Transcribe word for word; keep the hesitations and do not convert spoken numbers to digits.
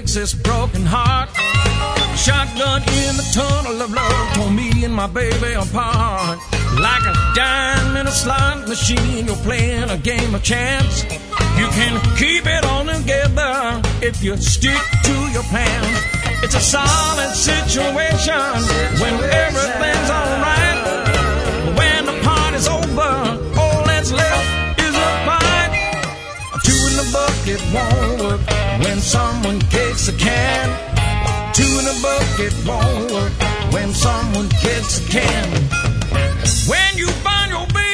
fix this broken heart. Shotgun in the tunnel of love tore me and my baby apart. Like a dime in a slot machine, you're playing a game of chance. You can keep it all together if you stick to your plan. It's a solid situation when everything's alright. But when the party's over, all that's left is a fight. Two in the bucket won't work when someone kicks the can. Two in the bucket won't work when someone kicks the can. When you find your baby